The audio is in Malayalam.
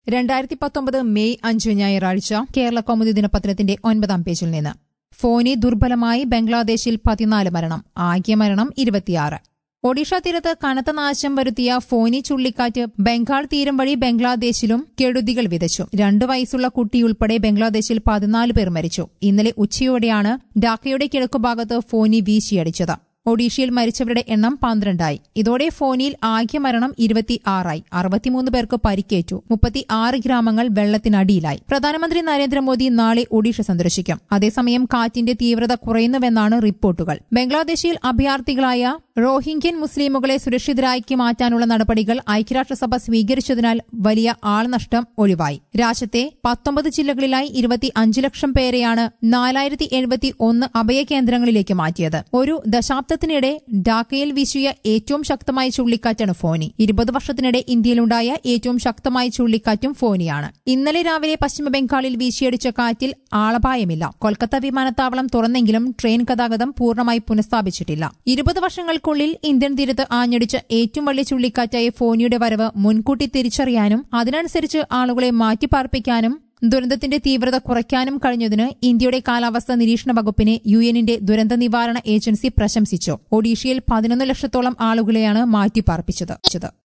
2019 മെയ് 5 ഞായറാഴ്ച കേരള കൗമുദി ദിനപത്രത്തിന്റെ 9-ാം പേജിൽ നിന്ന് ഫോനി ദുർബലമായി ബംഗ്ലാദേശിൽ 14 മരണം ആകെ മരണം 26. ഒഡീഷ തീരത്ത് കനത്ത നാശം വരുത്തിയ ഫോനി ചുഴലിക്കാറ്റ് ബംഗാൾ തീരം വഴി ബംഗ്ലാദേശിലും കെടുതികൾ വിതച്ചു. 2 വയസ്സുള്ള കുട്ടിയുൾപ്പെടെ ബംഗ്ലാദേശിൽ 14 പേർ മരിച്ചു. ഇന്നലെ ഉച്ചയോടെയാണ് ഡാക്കയുടെ കിഴക്കുഭാഗത്ത് ഫോനി വീശിയടിച്ചത്. ഒഡീഷയിൽ മരിച്ചവരുടെ എണ്ണം 12 ഇതോടെ ഫോനിയിൽ ആകെ മരണം 26. 63 പേർക്ക് പരിക്കേറ്റു. 36 ഗ്രാമങ്ങൾ വെള്ളത്തിനടിയിലായി. പ്രധാനമന്ത്രി നരേന്ദ്രമോദി നാളെ ഒഡീഷ സന്ദർശിക്കും. അതേസമയം കാറ്റിന്റെ തീവ്രത കുറയുന്നുവെന്നാണ് റിപ്പോർട്ടുകൾ. ബംഗ്ലാദേശിൽ അഭയാർത്ഥികളായ റോഹിംഗ്യൻ മുസ്ലിമുകളെ സുരക്ഷിതരാക്കി മാറ്റാനുള്ള നടപടികൾ ഐക്യരാഷ്ട്രസഭ സ്വീകരിച്ചതിനാൽ വലിയ ആൾനഷ്ടം ഒഴിവായി. രാജ്യത്തെ 19 ജില്ലകളിലായി 25 ലക്ഷം പേരെയാണ് 4071 അഭയകേന്ദ്രങ്ങളിലേക്ക് മാറ്റിയത്. ഒരു ദശാബ്ദത്തിനിടെ ഡാക്കയിൽ വീശിയ ഏറ്റവും ശക്തമായ ചുഴലിക്കാറ്റാണ് ഫോനി. 20 വർഷത്തിനിടെ ഇന്ത്യയിലുണ്ടായ ഏറ്റവും ശക്തമായ ചുഴലിക്കാറ്റും ഫോനിയാണ്. ഇന്നലെ രാവിലെ പശ്ചിമബംഗാളിൽ വീശിയടിച്ച കാറ്റിൽ ആളപായമില്ല. കൊൽക്കത്ത വിമാനത്താവളം തുറന്നെങ്കിലും ട്രെയിൻ ഗതാഗതം പൂർണ്ണമായി പുനഃസ്ഥാപിച്ചിട്ടില്ല. 20 വർഷങ്ങൾക്കുള്ളിൽ ഇന്ത്യൻ തീരത്ത് ആഞ്ഞടിച്ച ഏറ്റവും വലിയ ചുഴലിക്കാറ്റായ ഫോനിയുടെ വരവ് മുൻകൂട്ടി തിരിച്ചറിയാനും അതിനനുസരിച്ച് ആളുകളെ മാറ്റിപ്പാർപ്പിക്കാനും ദുരന്തത്തിന്റെ തീവ്രത കുറയ്ക്കാനും കഴിഞ്ഞതിന് ഇന്ത്യയുടെ കാലാവസ്ഥാ നിരീക്ഷണ വകുപ്പിനെ യുഎന്നിന്റെ ദുരന്ത നിവാരണ ഏജൻസി പ്രശംസിച്ചു. ഒഡീഷയിൽ 11 ലക്ഷത്തോളം ആളുകളെയാണ് മാറ്റിപ്പാർപ്പിച്ചത്.